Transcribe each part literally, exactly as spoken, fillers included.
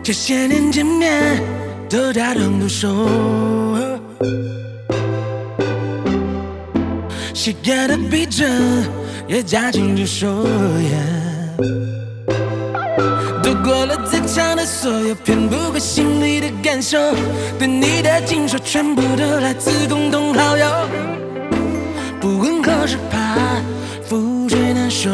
这些年见面都打动不熟，膝盖的逼真也驾轻就熟。度过了再长的所有，骗不过心里的感受。对你的听说全部都来自共同好友，不问何时怕覆水难收。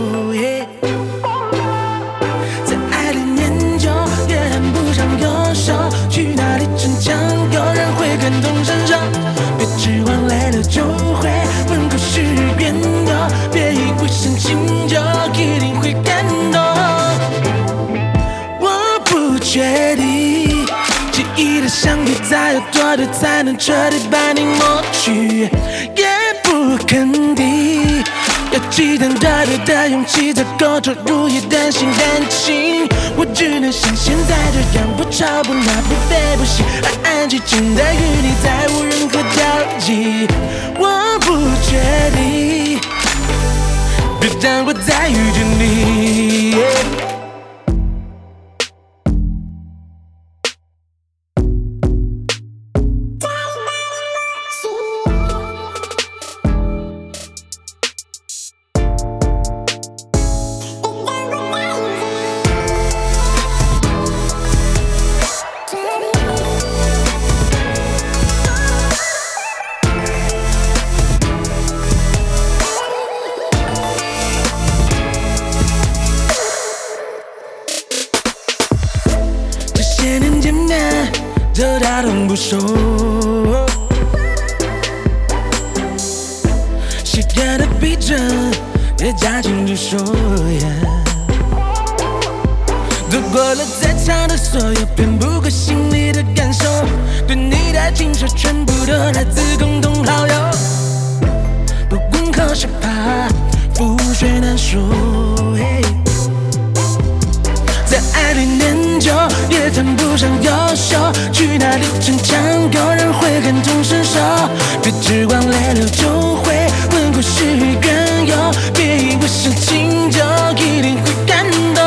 在爱里念旧，也谈不上优秀。去哪里逞强，有人会感同身受。别指望累了就会温故是原有，别以为深情就一定会感动。我不确定记忆的相片再有多久才能彻底把你抹去，也不肯定要几等得到的勇气才够投入一段新感情。我只能像现在这样，不吵不闹不飞不息，安安静静的与你再无任何交集。我不确定，别让我再遇见你。这些年见面都打动不熟，膝盖的逼真也驾轻就熟。度过了再长的所有，骗不过心里的感受。对你的听说全部都来自共同好友，不问何时怕覆水难收。在爱里念旧，也谈不上优秀。去哪里逞强，有人会感同身受。别指望累了就会温故是原有，别以为深情就一定会感动。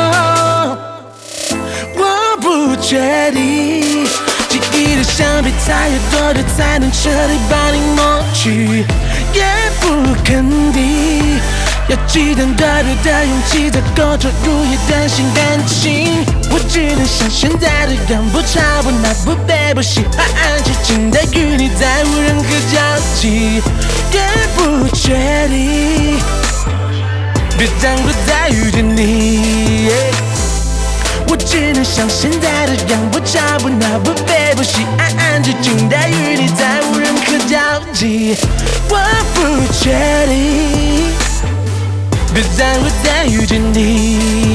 我不确定记忆的橡皮擦有多久才能彻底把你抹去，也不肯定要几等得到的勇气才够投入一段新感情。我只能像现在这样，不吵不闹不飞不息，安安静静的与你再无任何交集。也不确定，别让我再遇见你。我只能像现在这样，不吵不闹不飞不息，安安静静的与你再无任何交集。我不确定，别让我再遇见你。